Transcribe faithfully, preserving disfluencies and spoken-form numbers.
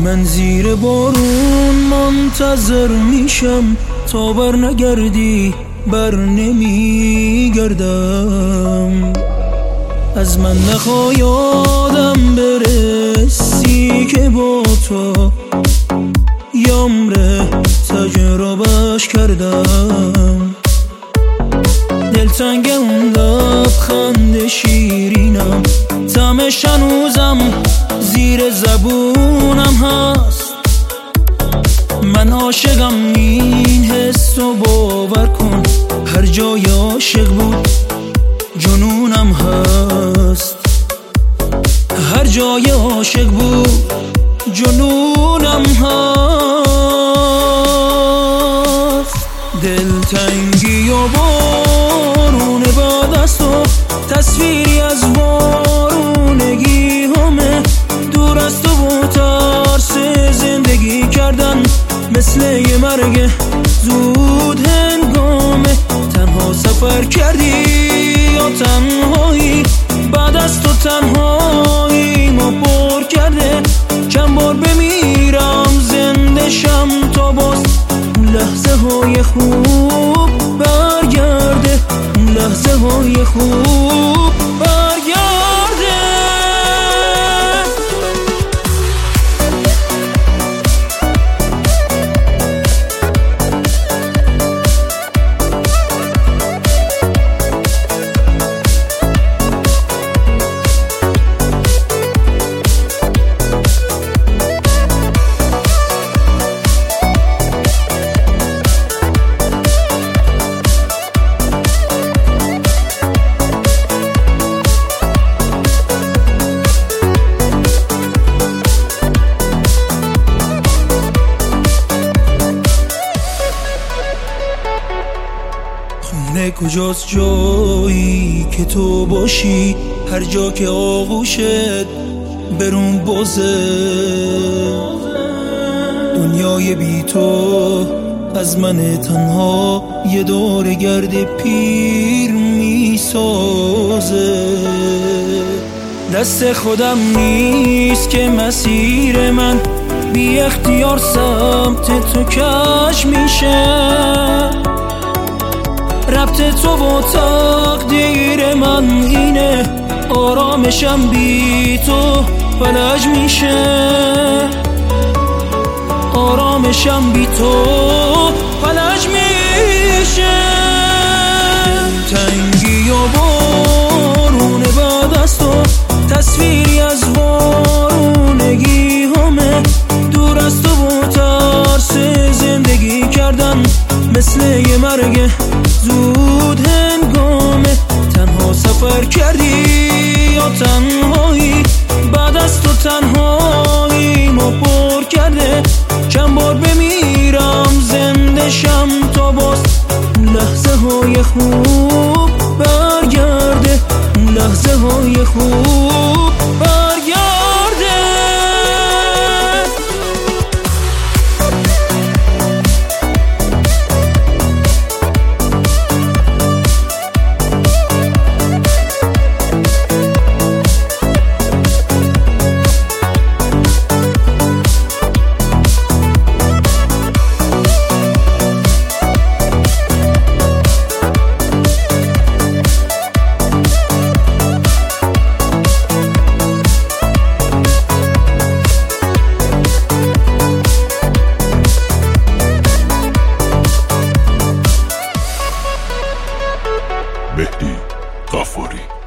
من زیر بارون منتظر میشم تا بر نگردی، بر نمیگردم. از من نخواه یادم برسی که با تو یامره تجربهش کردم. دلتنگ اون لبخند شیرینم، طعمش هنوزم زیر زبونم هست. من عاشقم، این حس رو باور کن، هر جای عاشق بود جنونم هست. هر جای عاشق بود جنونم هست. دلتنگی و بارون بعد از تو، تصویری از وارونگی همه، دور از تو و ترس زندگی کردن مثل یه مرگ زود هنگامه. تنها سفر کردی یا تنهایی، بعد از تو تنهایی ما پر کرده. چند بار بمیرم زنده شم تا باز اون لحظه های خوب برگرده، اون لحظه های خوب برگرده. خونه کجاست جایی که تو باشی؟ هر جا که آغوشت برون بازه. دنیای بی تو از من تنها یه دور گرد پیر می سازه. دست خودم نیست که مسیر من بی اختیار سمت تو کش میشه. ربط تو و تقدیر من اینه، آرامشم بی تو فلج میشه. آرامشم بی تو فلج میشه. تنگی و بارون بعد از تو، تصویری از وارونگی همه، دور از تو و ترس زندگی کردن مثل یه مرگ زود هنگامه. تنها سفر کردی یا تنهایی، بعد از تو تنهایی ما پر کرده. چند بار بمیرم زنده شم تا باز لحظه های خوب برگرده، لحظه های خوب برگرده. مهدی غفاری.